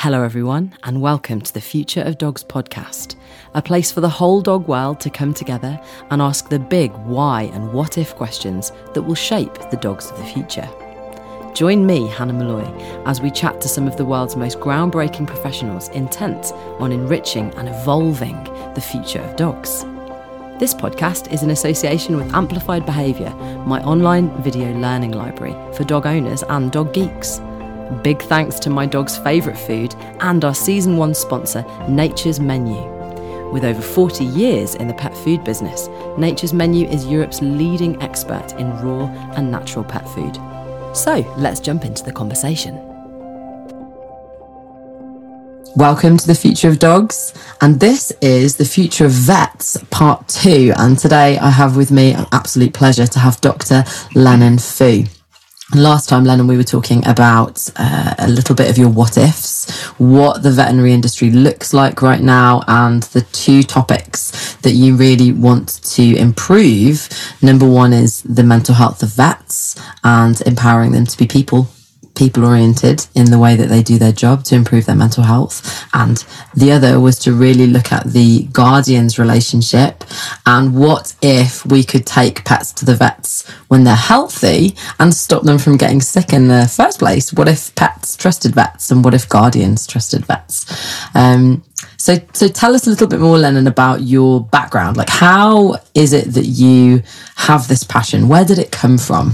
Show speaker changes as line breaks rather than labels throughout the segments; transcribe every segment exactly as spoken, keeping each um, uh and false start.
Hello everyone, and welcome to the Future of Dogs podcast, a place for the whole dog world to come together and ask the big why and what if questions that will shape the dogs of the future. Join me, Hannah Malloy, as we chat to some of the world's most groundbreaking professionals intent on enriching and evolving the future of dogs. This podcast is in association with Amplified Behaviour, my online video learning library for dog owners and dog geeks. Big thanks to my dog's favourite food and our season one sponsor, Nature's Menu. With over forty years in the pet food business, Nature's Menu is Europe's leading expert in raw and natural pet food. So let's jump into the conversation. Welcome to the Future of Dogs, and this is the Future of Vets part two. And today I have with me an absolute pleasure to have Doctor Lennon Fu. Last time, Lennon, we were talking about uh, a little bit of your what ifs, what the veterinary industry looks like right now, and the two topics that you really want to improve. Number one is the mental health of vets and empowering them to be people, people oriented in the way that they do their job to improve their mental health. And the other was to really look at the guardians relationship and what if we could take pets to the vets when they're healthy and stop them from getting sick in the first place. What if pets trusted vets and what if guardians trusted vets? Um, so, so tell us a little bit more, Lennon, about your background. Like, how is it that you have this passion? Where did it come from?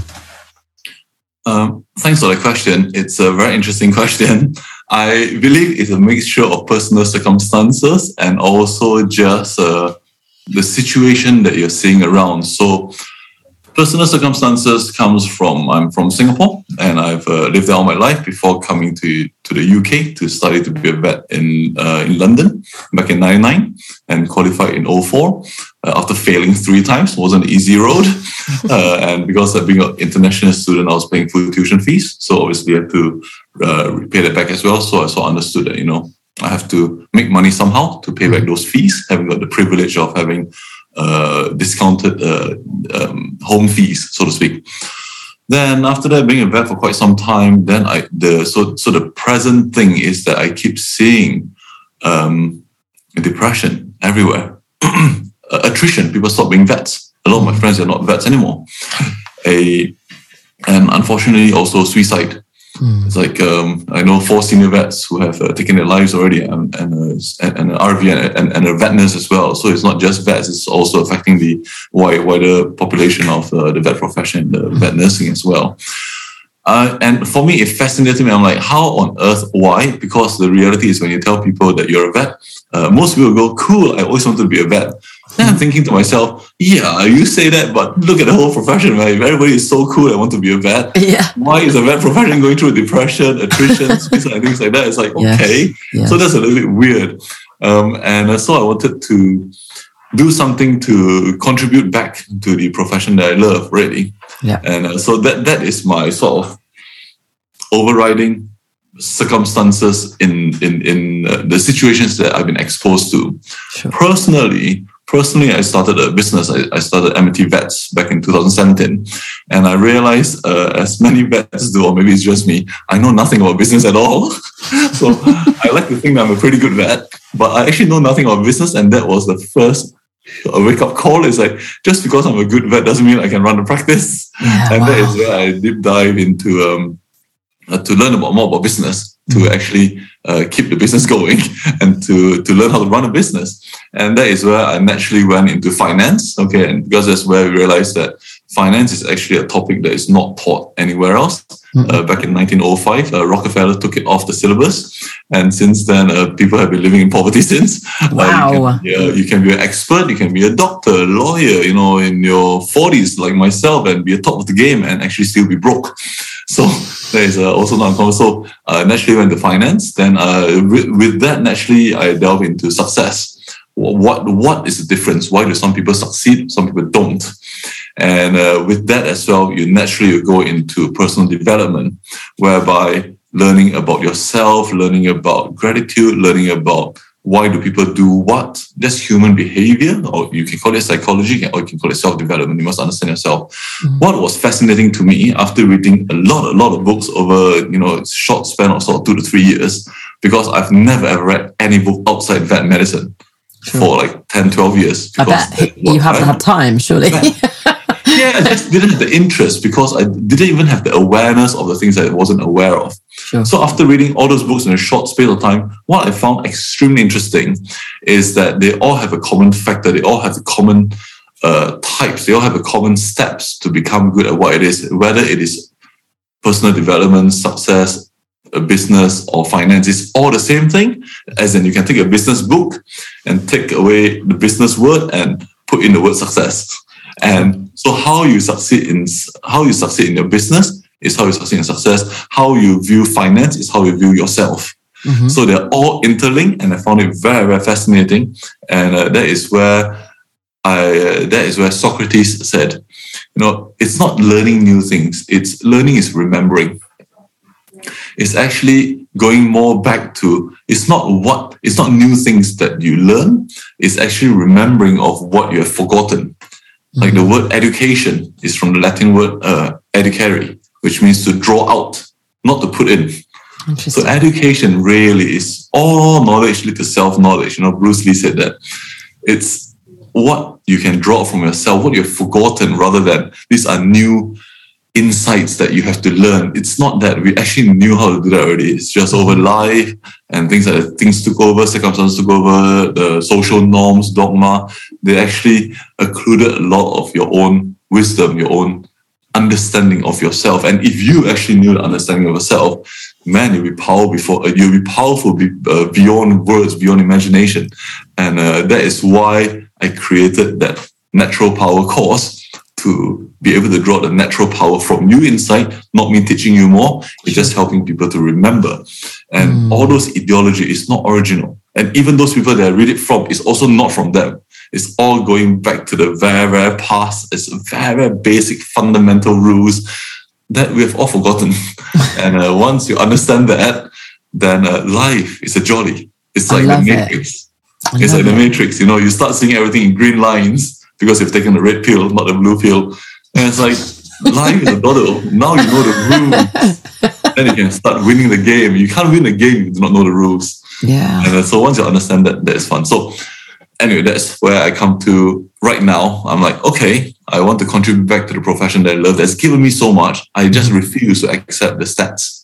Um, thanks for the question. It's a very interesting question. I believe it's a mixture of personal circumstances and also just uh, the situation that you're seeing around. So personal circumstances comes from, I'm from Singapore and I've uh, lived there all my life before coming to, to the U K to study to be a vet in uh, in London back in ninety-nine and qualified in oh four. Uh, after failing three times, it wasn't an easy road. Uh, and because of being an international student, I was paying full tuition fees. So obviously I had to uh, repay that back as well. So I sort of understood that, you know, I have to make money somehow to pay back those fees, having got the privilege of having uh, discounted uh, um, home fees, so to speak. Then after that, being a vet for quite some time, then I the so so the present thing is that I keep seeing um, depression everywhere. Uh, attrition, people stop being vets. A lot of my friends are not vets anymore. A and unfortunately also suicide. Mm. It's like um, I know four senior vets who have uh, taken their lives already, and and, uh, and an R V and, and, and a vet nurse as well. So it's not just vets; it's also affecting the wide, wider population of uh, the vet profession, the vet nursing as well. Uh, and for me, it fascinated me. I'm like, how on earth? Why? Because the reality is when you tell people that you're a vet, uh, most people go, cool, I always wanted to be a vet. Then I'm thinking to myself, yeah, you say that, but look at the whole profession, right? Everybody is so cool, I want to be a vet. Yeah. Why is a vet profession going through depression, attrition, suicide, and things like that? It's like, okay. Yes. Yes. So that's a little bit weird. Um, and uh, so I wanted to do something to contribute back to the profession that I love, really. Yeah. And uh, so that that is my sort of overriding circumstances in in in uh, the situations that I've been exposed to. Sure. Personally, personally, I started a business. I, I started M and T Vets back in two thousand seventeen, and I realized, uh, as many vets do, or maybe it's just me, I know nothing about business at all. So I like to think that I'm a pretty good vet, but I actually know nothing about business, and that was the first a wake-up call. Is like, just because I'm a good vet doesn't mean I can run the practice. Yeah, and wow. That is where I deep dive into um, uh, to learn about more about business, mm. to actually uh, keep the business going and to, to learn how to run a business. And that is where I naturally went into finance. Okay, and because that's where we realized that finance is actually a topic that is not taught anywhere else. Mm-hmm. Uh, back in nineteen oh five, uh, Rockefeller took it off the syllabus. And since then, uh, people have been living in poverty since.
Wow.
Uh, you, can, uh, you can be an expert, you can be a doctor, a lawyer, you know, in your forties, like myself, and be a top of the game and actually still be broke. So that is uh, also not uncommon. So uh, naturally went to finance. Then uh, with, with that, naturally, I delve into success. What What is the difference? Why do some people succeed, some people don't? And uh, with that as well, you naturally go into personal development, whereby learning about yourself, learning about gratitude, learning about why do people do what. That's human behavior, or you can call it psychology, or you can call it self-development. You must understand yourself. Mm-hmm. What was fascinating to me after reading a lot, a lot of books over, you know, short span of sort of two to three years, because I've never ever read any book outside vet medicine sure. for like ten, twelve years.
I bet you haven't had time, surely.
Yeah, I just didn't have the interest because I didn't even have the awareness of the things that I wasn't aware of. Sure. So after reading all those books in a short space of time, what I found extremely interesting is that they all have a common factor. They all have the common uh, types. They all have the common steps to become good at what it is, whether it is personal development, success, a business, or finance. It's all the same thing. As in, you can take a business book and take away the business word and put in the word success. And so how you succeed in how you succeed in your business is how you succeed in success. How you view finance is how you view yourself. Mm-hmm. So they're all interlinked, and I found it very, very fascinating. And uh, that is where I uh, that is where Socrates said, you know, it's not learning new things. It's learning is remembering. It's actually going more back to, it's not what it's not new things that you learn. It's actually remembering of what you have forgotten. Like the word education is from the Latin word uh, educare, which means to draw out, not to put in. So education really is all knowledge leads to self-knowledge. You know, Bruce Lee said that. It's what you can draw from yourself, what you've forgotten, rather than these are new insights that you have to learn. It's not that we actually knew how to do that already. It's just over life and things like that. Things took over, circumstances took over, the social norms, dogma. They actually occluded a lot of your own wisdom, your own understanding of yourself. And if you actually knew the understanding of yourself, man, you'll be powerful before uh, you'll be powerful be, uh, beyond words, beyond imagination. And uh, that is why I created that natural power course, to be able to draw the natural power from you inside, not me teaching you more. It's just helping people to remember. And mm. all those ideology is not original. And even those people that I read it from, is also not from them. It's all going back to the very, very past. It's very, very basic fundamental rules that we have all forgotten. And uh, once you understand that, then uh, life is a jolly. It's like the Matrix. It. It's like the Matrix. You know, you start seeing everything in green lines, because you've taken the red pill, not the blue pill. And it's like, life is a doddle. Now you know the rules. Then you can start winning the game. You can't win the game if you do not know the rules.
Yeah.
And so once you understand that, that is fun. So anyway, that's where I come to right now. I'm like, okay, I want to contribute back to the profession that I love. That's given me so much. I just refuse to accept the stats.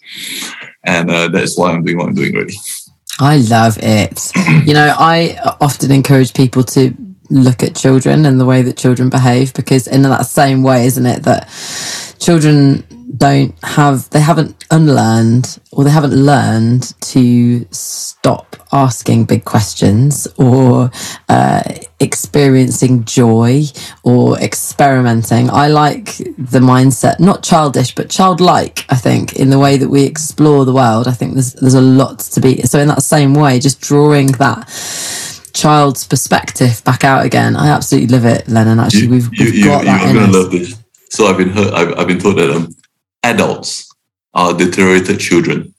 And uh, that is why I'm doing what I'm doing really.
I love it. You know, I often encourage people to look at children and the way that children behave, because in that same way, isn't it, that children don't have, they haven't unlearned or they haven't learned to stop asking big questions or uh, experiencing joy or experimenting. I like the mindset, not childish, but childlike, I think, in the way that we explore the world. I think there's there's a lot to be, so in that same way, just drawing that child's perspective back out again. I absolutely love it, Lennon. Actually, we've, we've
you,
got
you,
that
you're
in
gonna
us.
love this. So I've been heard, I've, I've been told that um, adults are deteriorated children.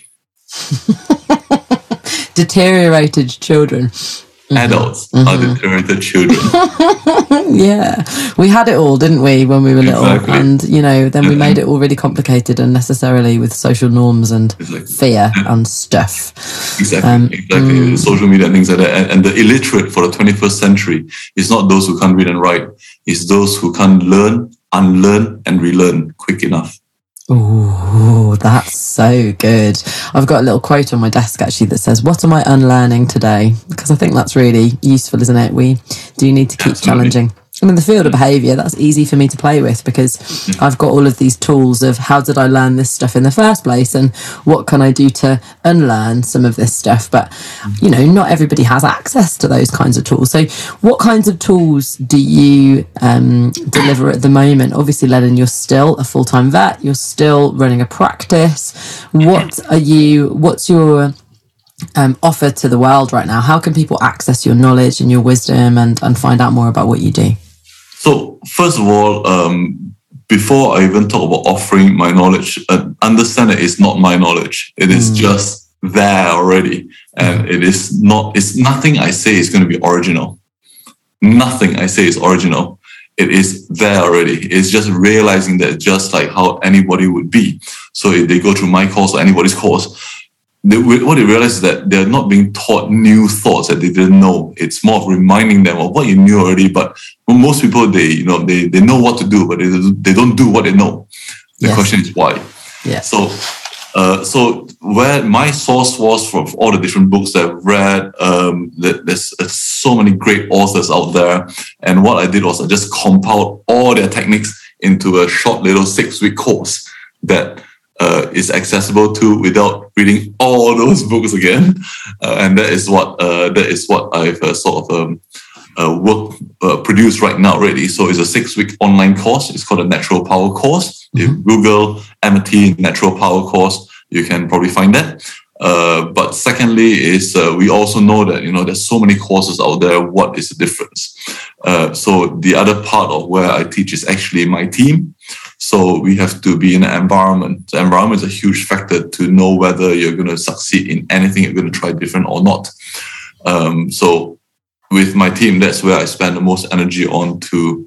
Deteriorated children. Mm-hmm.
Adults
mm-hmm.
are deteriorated children.
Yeah, we had it all, didn't we, when we were little?
Exactly.
And you know, then we made it all really complicated unnecessarily with social norms and
exactly.
fear and stuff.
Exactly,
um,
exactly.
Mm.
Social media and things like that. And, and the illiterate for the twenty-first century is not those who can't read and write. It's those who can't learn, unlearn, and relearn quick enough.
Oh, that's so good. I've got a little quote on my desk actually that says, "What am I unlearning today?" Because I think that's really useful, isn't it? We do need to keep
Absolutely.
challenging. And in the field of behaviour, that's easy for me to play with because I've got all of these tools of how did I learn this stuff in the first place and what can I do to unlearn some of this stuff. But, you know, not everybody has access to those kinds of tools. So what kinds of tools do you um, deliver at the moment? Obviously, Lennon, you're still a full-time vet. You're still running a practice. What are you, what's your... Um, offer to the world right now? How can people access your knowledge and your wisdom and, and find out more about what you do?
So first of all, um, before I even talk about offering my knowledge, uh, understand that it's not my knowledge. It is mm. just there already. And it is not, it's nothing I say is going to be original. Nothing I say is original. It is there already. It's just realizing that just like how anybody would be. So if they go through my course or anybody's course, they, what they realize is that they're not being taught new thoughts that they didn't know. It's more of reminding them of what you knew already. But most people, they you know they, they know what to do, but they, they don't do what they know. The yes. question is why.
Yeah.
So, uh, so where my source was from all the different books that I've read, um, there's, there's so many great authors out there. And what I did was I just compiled all their techniques into a short little six-week course that Uh, is accessible to without reading all those books again, uh, and that is what uh, that is what I've uh, sort of um, uh, work uh, produced right now. Already, so it's a six-week online course. It's called a Natural Power Course. Mm-hmm. If you Google M T Natural Power Course, you can probably find that. Uh, but secondly, is uh, we also know that you know there's so many courses out there. What is the difference? Uh, so the other part of where I teach is actually my team. So we have to be in an environment. The environment is a huge factor to know whether you're going to succeed in anything you're going to try different or not. Um, so with my team, that's where I spend the most energy on to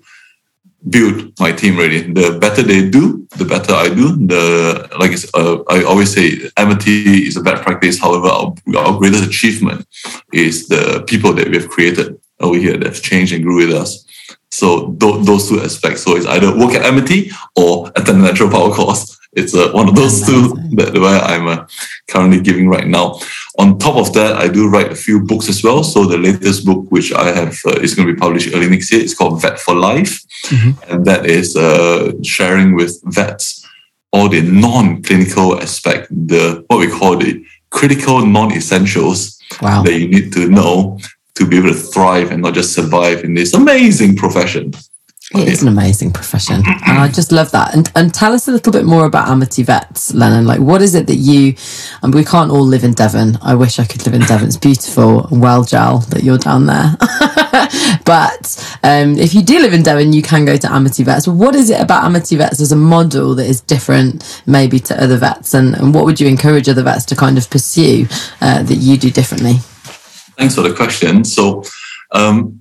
build my team ready. The better they do, the better I do. The like uh, I always say, M T is a bad practice. However, our, our greatest achievement is the people that we have created over here that have changed and grew with us. So th- those two aspects. So it's either work at M T or at the Natural Power Course. It's uh, one of those two that where I'm uh, currently giving right now. On top of that, I do write a few books as well. So the latest book, which I have, uh, is going to be published early next year. It's called Vet for Life. Mm-hmm. And that is uh, sharing with vets all the non-clinical aspect, the what we call the critical non-essentials wow. that you need to know to be able to thrive and not just survive in this amazing profession.
It is an amazing profession. And I just love that. And and tell us a little bit more about Amity Vets, Lennon. Like, what is it that you, and we can't all live in Devon. I wish I could live in Devon. It's beautiful and well, Jal, that you're down there. But um, if you do live in Devon, you can go to Amity Vets. What is it about Amity Vets as a model that is different maybe to other vets? And, and what would you encourage other vets to kind of pursue uh, that you do differently?
Thanks for the question. So, um,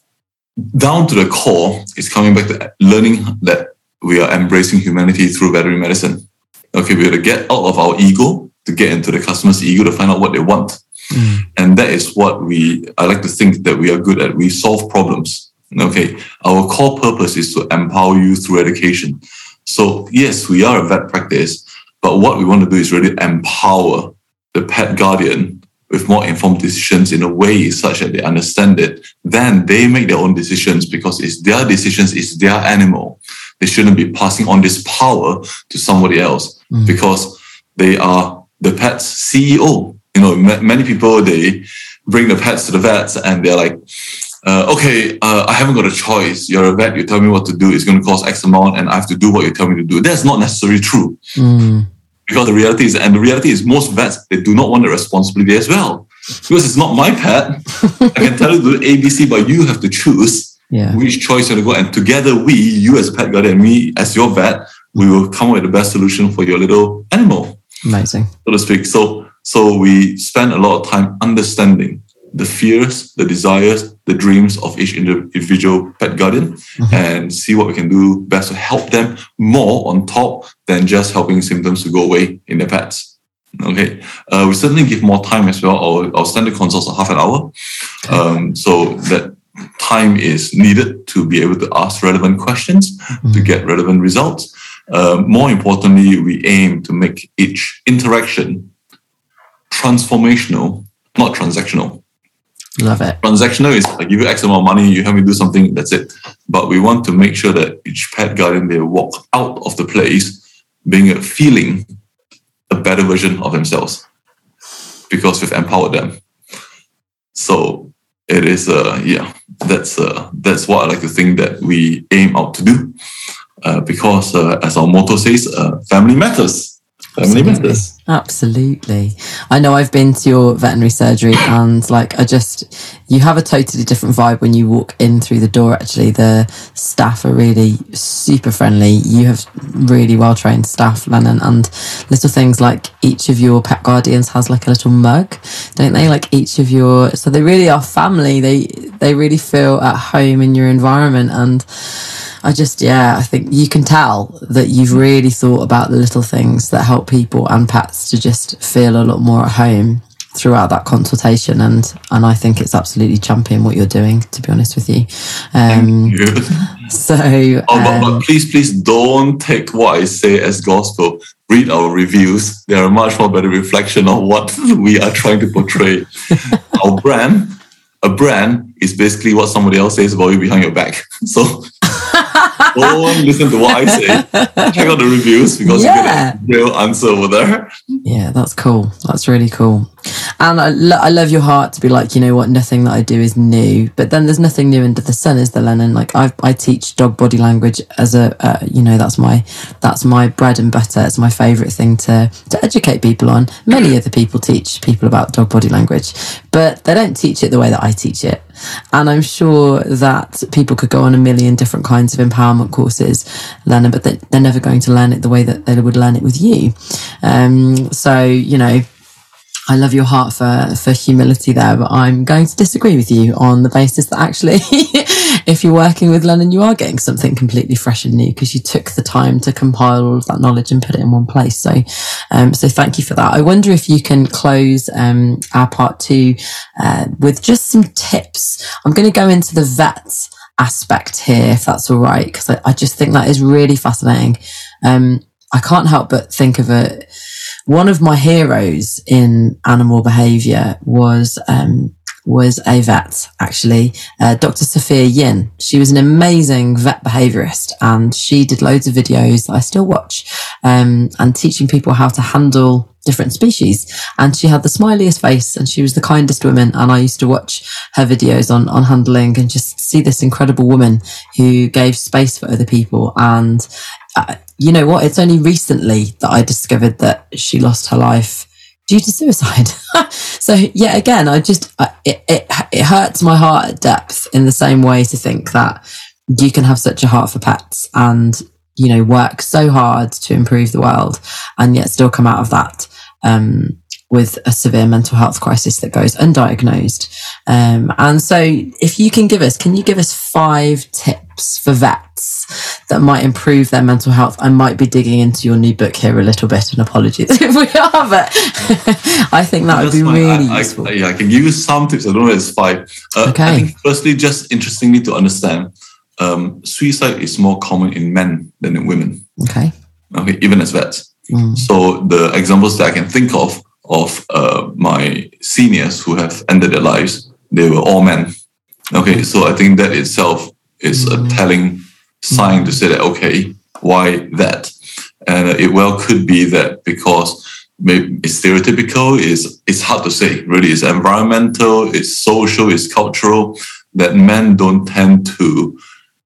down to the core, it's coming back to learning that we are embracing humanity through veterinary medicine. Okay, we have to get out of our ego to get into the customer's ego to find out what they want. Mm. And that is what we, I like to think that we are good at. We solve problems. Okay, our core purpose is to empower you through education. So yes, we are a vet practice, but what we want to do is really empower the pet guardian with more informed decisions in a way such that they understand it. Then they make their own decisions because it's their decisions, it's their animal. They shouldn't be passing on this power to somebody else mm. because they are the pet's C E O. You know, m- many people, they bring the pets to the vets and they're like, uh, okay, uh, I haven't got a choice. You're a vet, you tell me what to do. It's going to cost X amount and I have to do what you tell me to do. That's not necessarily true. Mm. Because the reality is, and the reality is most vets, they do not want the responsibility as well. Because it's not my pet. I can tell you to do A B C, but you have to choose yeah. which choice you're going to go. And together we, you as a pet guardian and me as your vet, we will come up with the best solution for your little animal.
Amazing.
So to speak. So, so we spend a lot of time understanding the fears, the desires, the dreams of each individual pet guardian mm-hmm. and see what we can do best to help them more on top than just helping symptoms to go away in their pets. Okay. Uh, we certainly give more time as well. Our, our standard consults are half an hour. Okay. Um, so that time is needed to be able to ask relevant questions, mm-hmm. to get relevant results. Uh, more importantly, we aim to make each interaction transformational, not transactional.
Love it.
Transactional is I give you X amount of money, you help me do something, that's it. But we want to make sure that each pet guardian, they walk out of the place being a feeling a better version of themselves because we've empowered them. So it is, uh, yeah, that's uh, that's what I like to think that we aim out to do uh, because uh, as our motto says, uh, family matters. Family matters.
Absolutely. I know I've been to your veterinary surgery and like I just, you have a totally different vibe when you walk in through the door. Actually, the staff are really super friendly. You have really well trained staff, Lennon, and little things like each of your pet guardians has like a little mug, don't they? Like each of your, so they really are family. They, they really feel at home in your environment. And I just, yeah, I think you can tell that you've really thought about the little things that help people and pets to just feel a lot more at home throughout that consultation. And, and I think it's absolutely champion what you're doing, to be honest with you. Um,
Thank you.
So,
oh, but,
um,
but please, please don't take what I say as gospel. Read our reviews. They are a much more better reflection of what we are trying to portray. Our brand, a brand is basically what somebody else says about you behind your back. So don't listen to what I say. Check out the reviews because
yeah.
you get a real answer over there.
Yeah, that's cool. That's really cool. And I, lo- I love your heart to be like, you know what, nothing that I do is new. But then there's nothing new under the sun, is there, Lennon? Like I, I teach dog body language as a, uh, you know, that's my, that's my bread and butter. It's my favourite thing to to educate people on. Many other people teach people about dog body language, but they don't teach it the way that I teach it. And I'm sure that people could go on a million different kinds of empowerment courses, Lennon, but they, they're never going to learn it the way that they would learn it with you. Um, so, you know, I love your heart for, for humility there, but I'm going to disagree with you on the basis that actually, if you're working with Lennon, you are getting something completely fresh and new because you took the time to compile all of that knowledge and put it in one place. So, um, so thank you for that. I wonder if you can close, um, our part two, uh, with just some tips. I'm going to go into the vet aspect here, if that's all right, because I, I just think that is really fascinating. Um, I can't help but think of it. One of my heroes in animal behaviour was um, was a vet, actually, uh, Doctor Sophia Yin. She was an amazing vet behaviourist, and she did loads of videos that I still watch, um, and teaching people how to handle different species. And she had the smiliest face, and she was the kindest woman. And I used to watch her videos on on handling and just see this incredible woman who gave space for other people. And uh, you know what? It's only recently that I discovered that she lost her life due to suicide. So yeah, again, I just, it, it, it hurts my heart at depth in the same way to think that you can have such a heart for pets and, you know, work so hard to improve the world and yet still come out of that, um, with a severe mental health crisis that goes undiagnosed. Um, and so if you can give us, can you give us five tips for vets that might improve their mental health? I might be digging into your new book here a little bit, and apologies if we are, but I think that would be
fine.
really
I,
useful.
I, yeah, I can give you some tips. I don't know if it's five. Uh,
Okay.
I think firstly, just interestingly to understand, um, suicide is more common in men than in women.
Okay.
Okay, even as vets.
Mm.
So the examples that I can think of of uh, my seniors who have ended their lives, they were all men. Okay, so I think that itself is a telling sign to say that, okay, why that? And it well could be that because maybe it's stereotypical, it's, it's hard to say, really. It's environmental, it's social, it's cultural, that men don't tend to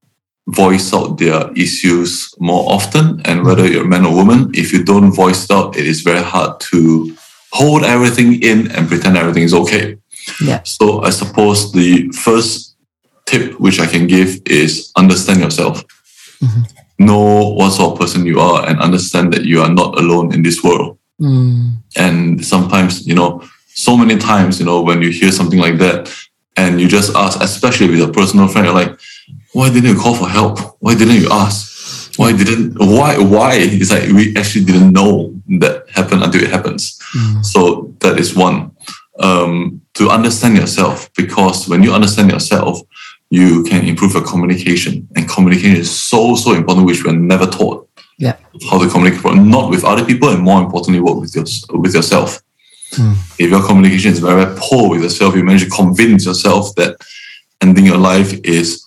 voice out their issues more often. And whether you're a man or woman, if you don't voice it out, it is very hard to hold everything in and pretend everything is okay.
Yeah.
So I suppose the first tip which I can give is understand yourself. Mm-hmm. Know what sort of person you are and understand that you are not alone in this world. Mm. And sometimes, you know, so many times, you know, when you hear something like that and you just ask, especially with a personal friend, you're like, why didn't you call for help? Why didn't you ask? Why didn't, why, why? It's like we actually didn't know that happened until it happens. Mm. So that is one. Um, to understand yourself, because when you understand yourself, you can improve your communication. And communication is so, so important, which we're never taught.
Yeah.
How to communicate, not with other people, and more importantly, work with, your, with yourself. Mm. If your communication is very, very poor with yourself, you manage to convince yourself that ending your life is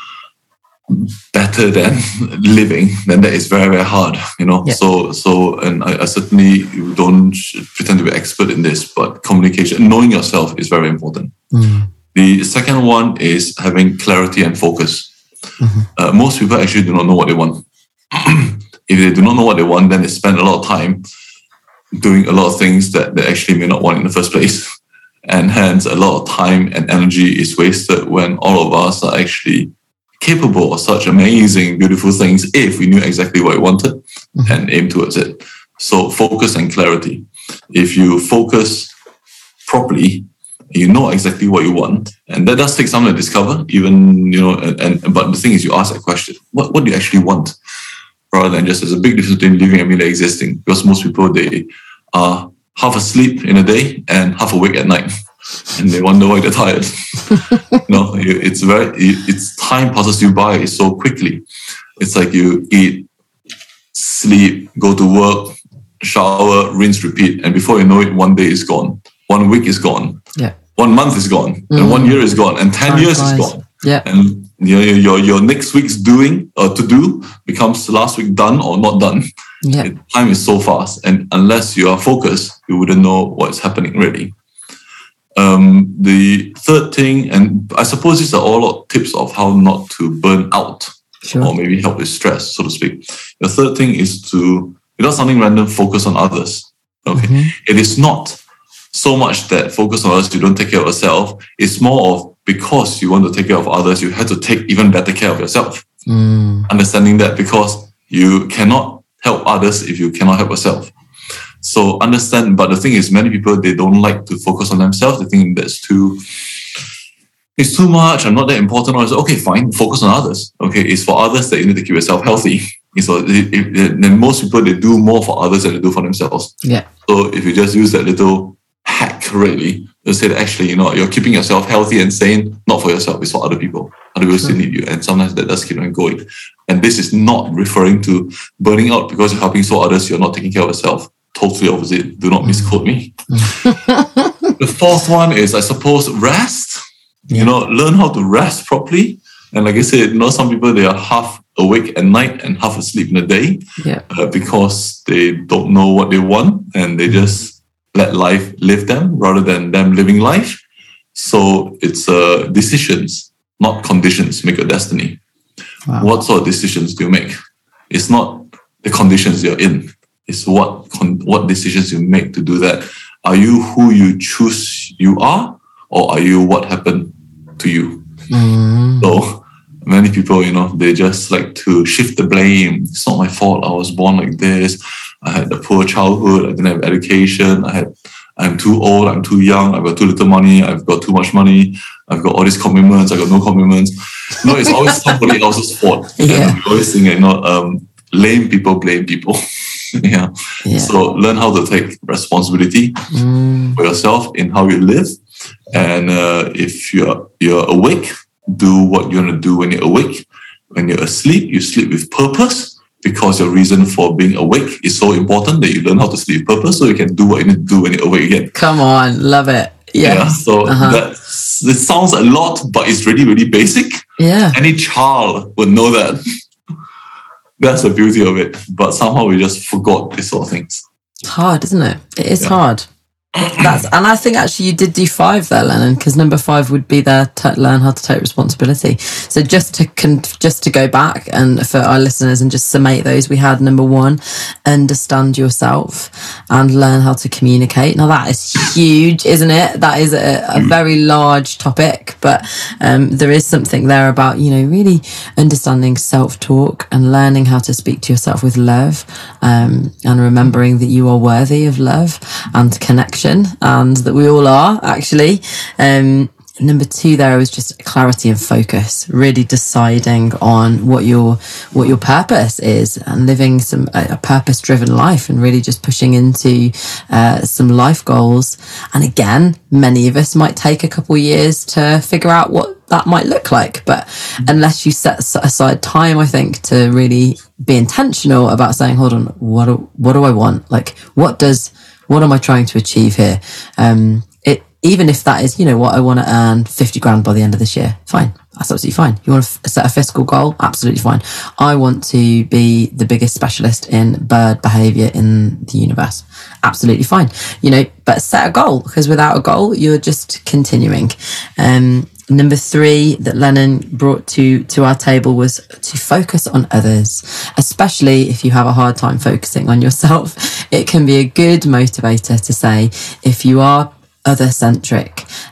better than living, then that is very, very hard, you know. Yeah. So, so, and I, I certainly don't pretend to be expert in this, but communication, knowing yourself is very important. Mm. The second one is having clarity and focus. Mm-hmm. Uh, most people actually do not know what they want. If they do not know what they want, then they spend a lot of time doing a lot of things that they actually may not want in the first place. And hence, a lot of time and energy is wasted when all of us are actually capable of such amazing, beautiful things if we knew exactly what we wanted mm-hmm. and aim towards it. So focus and clarity. If you focus properly, You know exactly what you want, and that does take some to discover. Even you know, and, and but the thing is, you ask that question: what what do you actually want? Rather than just there's a big difference between living and merely existing. Because most people they are half asleep in a day and half awake at night, and they wonder why they're tired. No, it's very it's time passes you by so quickly. It's like you eat, sleep, go to work, shower, rinse, repeat, and before you know it, one day is gone, one week is gone,
yeah,
one month is gone, mm. and one year is gone, and ten
Time
years
flies.
is gone,
yeah,
and you know, your your next week's doing or to do becomes last week done or not done.
Yeah,
It, time is so fast, and unless you are focused, you wouldn't know what's happening really. Um, the third thing, and I suppose these are all tips of how not to burn out.
Sure.
Or maybe help with stress, so to speak. The third thing is to, without sounding random, focus on others. Okay. Mm-hmm. It is not so much that focus on others, you don't take care of yourself. It's more of because you want to take care of others, you have to take even better care of yourself.
Mm.
Understanding that because you cannot help others if you cannot help yourself. So understand, but the thing is, many people, they don't like to focus on themselves. They think that's too... It's too much, I'm not that important. Or it's okay, fine, focus on others. Okay, it's for others that you need to keep yourself healthy. So then most people, they do more for others than they do for themselves.
Yeah.
So if you just use that little hack, really, to say that actually, you know, you're keeping yourself healthy and sane, not for yourself, it's for other people. Other people still need you. And sometimes that does keep on going. And this is not referring to burning out because you're helping so others, you're not taking care of yourself. Totally opposite. Do not misquote me. The fourth one is, I suppose, rest. You know, learn how to rest properly. And like I said, you know, some people, they are half awake at night and half asleep in the day
yeah.
uh, because they don't know what they want and they just let life live them rather than them living life. So it's uh, decisions, not conditions, make your destiny. Wow. What sort of decisions do you make? It's not the conditions you're in. It's what con- what decisions you make to do that. Are you who you choose you are, or are you what happened to you?
Mm.
So many people, you know, they just like to shift the blame. It's not my fault. I was born like this. I had a poor childhood. I didn't have education. I had, I'm too old. I'm too young. I've got too little money. I've got too much money. I've got all these commitments. I've got no commitments. No, it's always somebody else's fault.
Yeah.
And we always think, you know, um, lame people blame people. yeah.
yeah.
So learn how to take responsibility
mm.
for yourself in how you live. And uh, if you're you're awake, do what you want to do when you're awake. When you're asleep, you sleep with purpose because your reason for being awake is so important that you learn how to sleep with purpose so you can do what you need to do when you're awake again.
Come on, love it. Yes.
Yeah. So
uh-huh.
that it sounds a lot, but it's really, really basic.
Yeah.
Any child would know that. That's the beauty of it. But somehow we just forgot these sort of things.
It's hard, isn't it? It is
yeah.
hard. That's and I think actually you did do five there, Lennon, because number five would be there to learn how to take responsibility. So just to con- just to go back and for our listeners and just summate those, we had number one, understand yourself and learn how to communicate. Now that is huge, isn't it? That is a, a very large topic, but um, there is something there about, you know, really understanding self-talk and learning how to speak to yourself with love, um, and remembering that you are worthy of love and connection. And that we all are actually. Um, number two there was just clarity and focus, really deciding on what your what your purpose is and living some a, a purpose-driven life and really just pushing into uh, some life goals. And again, many of us might take a couple of years to figure out what that might look like, but unless you set aside time, I think, to really be intentional about saying, hold on, what do, what do I want? Like, what does What am I trying to achieve here? Um, it even if that is, you know what, I want to earn fifty grand by the end of this year. Fine. That's absolutely fine. You want to f- set a fiscal goal? Absolutely fine. I want to be the biggest specialist in bird behavior in the universe. Absolutely fine. You know, but set a goal, because without a goal, you're just continuing. Um, Number three that Lennon brought to, to our table was to focus on others, especially if you have a hard time focusing on yourself. It can be a good motivator to say, if you are other-centric,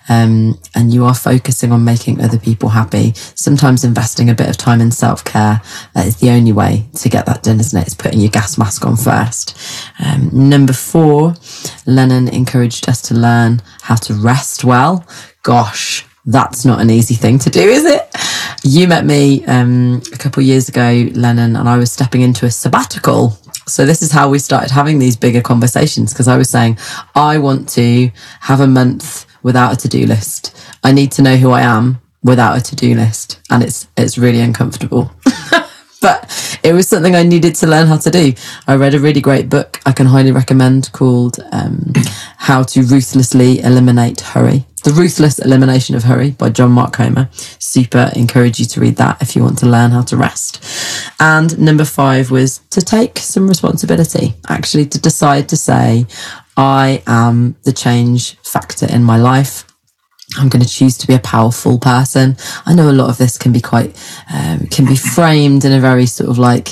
um, and you are focusing on making other people happy, sometimes investing a bit of time in self-care uh, is the only way to get that done, isn't it? It's putting your gas mask on first. Um, number four, Lennon encouraged us to learn how to rest well. Gosh, that's not an easy thing to do, is it? You met me um, a couple of years ago, Lennon, and I was stepping into a sabbatical. So this is how we started having these bigger conversations, because I was saying, I want to have a month without a to-do list. I need to know who I am without a to-do list. And it's it's really uncomfortable. But it was something I needed to learn how to do. I read a really great book I can highly recommend called um, How to Ruthlessly Eliminate Hurry. The Ruthless Elimination of Hurry by John Mark Comer. Super encourage you to read that if you want to learn how to rest. And number five was to take some responsibility, actually to decide to say, I am the change factor in my life. I'm going to choose to be a powerful person. I know a lot of this can be quite, um, can be framed in a very sort of like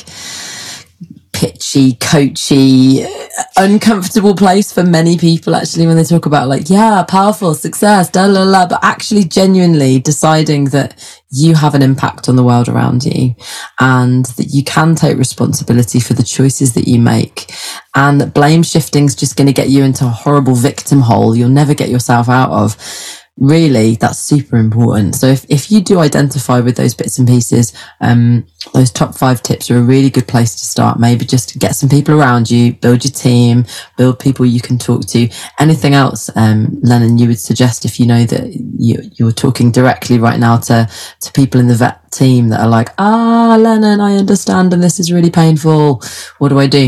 pitchy, coachy, uncomfortable place for many people actually when they talk about like, yeah, powerful, success, da la la, but actually genuinely deciding that you have an impact on the world around you and that you can take responsibility for the choices that you make, and that blame shifting is just going to get you into a horrible victim hole you'll never get yourself out of. Really, that's super important. So if, if you do identify with those bits and pieces, um, those top five tips are a really good place to start. Maybe just to get some people around you, build your team, build people you can talk to. Anything else, um, Lennon, you would suggest if you know that you, you're talking directly right now to, to people in the vet team that are like, ah, Lennon, I understand, and this is really painful. What do I do?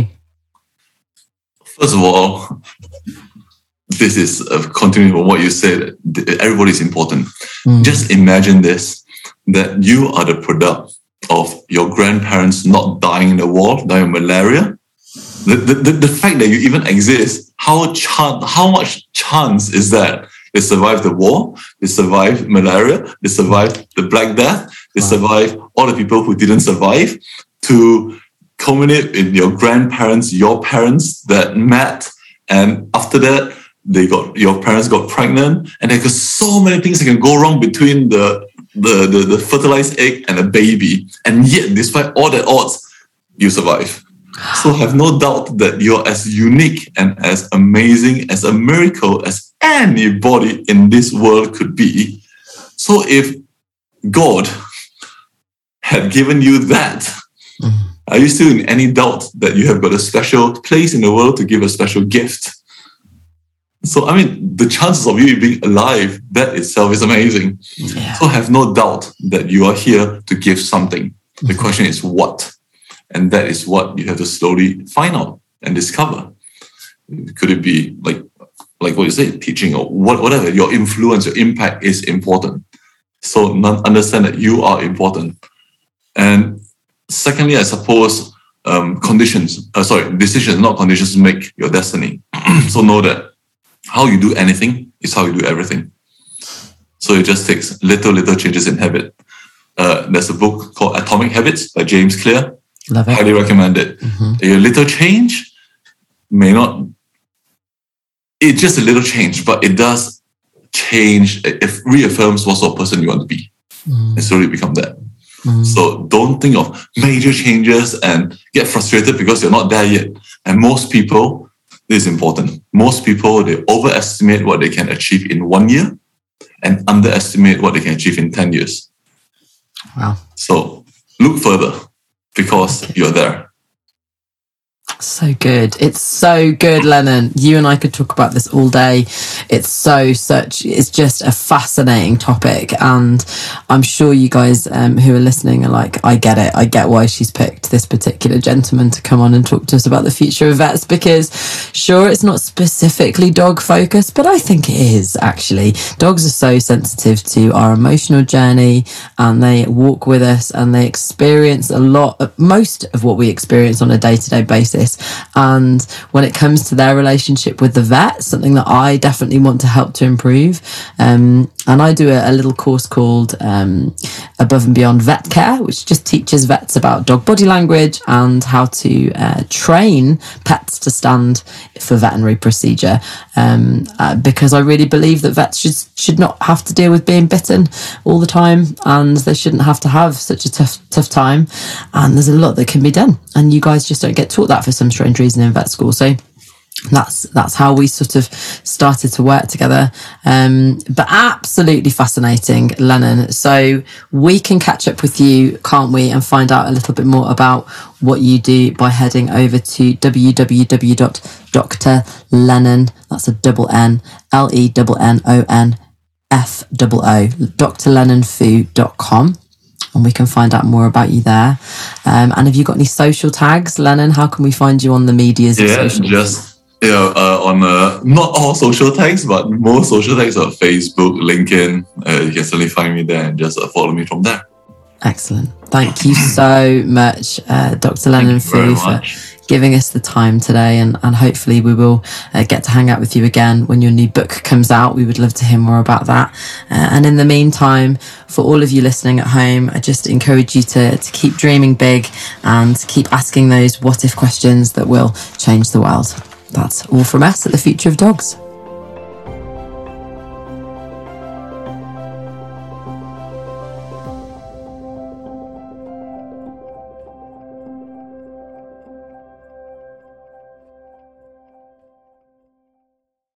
First of all, this is uh, continuing on what you said. Everybody's important. Mm. Just imagine this, that you are the product of your grandparents not dying in the war, dying of malaria. The, the, the, the fact that you even exist, how, chan- how much chance is that? They survived the war, they survived malaria, they survived the Black Death, they wow. survived all the people who didn't survive, to culminate in your grandparents, your parents that met, and after that, They got your parents got pregnant, and there's so many things that can go wrong between the, the, the, the fertilized egg and a baby. And yet, despite all the odds, you survive. So have no doubt that you're as unique and as amazing, as a miracle as anybody in this world could be. So if God had given you that, mm-hmm. are you still in any doubt that you have got a special place in the world to give a special gift? So, I mean, the chances of you being alive, that itself is amazing. Yeah. So have no doubt that you are here to give something. The mm-hmm. question is what? And that is what you have to slowly find out and discover. Could it be like, like what you say, teaching or what, whatever? Your influence, your impact is important. So understand that you are important. And secondly, I suppose um, conditions, uh, sorry, decisions, not conditions, make your destiny. So know that how you do anything is how you do everything. So it just takes little, little changes in habit. Uh, there's a book called Atomic Habits by James Clear.
Love it.
Highly recommend it. Mm-hmm. A little change may not, it's just a little change, but it does change, it reaffirms what sort of person you want to be. Mm. And slowly become that. Mm. So don't think of major changes and get frustrated because you're not there yet. And most people, this is important, most people, they overestimate what they can achieve in one year and underestimate what they can achieve in ten years.
Wow.
So look further because you're there.
So good. It's so good, Lennon. You and I could talk about this all day. It's so such, it's just a fascinating topic. And I'm sure you guys um, who are listening are like, I get it. I get why she's picked this particular gentleman to come on and talk to us about the future of vets, because sure, it's not specifically dog focused, but I think it is actually. Dogs are so sensitive to our emotional journey and they walk with us and they experience a lot, most of what we experience on a day-to-day basis. And when it comes to their relationship with the vet, something that I definitely want to help to improve. Um, and I do a, a little course called um, Above and Beyond Vet Care, which just teaches vets about dog body language language and how to uh, train pets to stand for veterinary procedure. Um, uh, because I really believe that vets should, should not have to deal with being bitten all the time, and they shouldn't have to have such a tough, tough time. And there's a lot that can be done. And you guys just don't get taught that for some strange reason in vet school. So that's that's how we sort of started to work together. Um, but absolutely fascinating, Lennon. So we can catch up with you, can't we, and find out a little bit more about what you do by heading over to w w w dot Dr Lennon, that's a double N, L E N N O N F O O, d r lennon foo dot com. And we can find out more about you there. Um, and have you got any social tags, Lennon? How can we find you on the medias?
Yeah, just yeah, uh, on uh, not all social tags, but most social tags are Facebook, LinkedIn. Uh, you can certainly find me there and just uh, follow me from there.
Excellent. Thank you so much, uh, Doctor Lennon Foo, for giving us the time today, and, and hopefully we will uh, get to hang out with you again when your new book comes out. We would love to hear more about that. Uh, and in the meantime, for all of you listening at home, I just encourage you to, to keep dreaming big and keep asking those what if questions that will change the world. That's all from us at The Future of Dogs.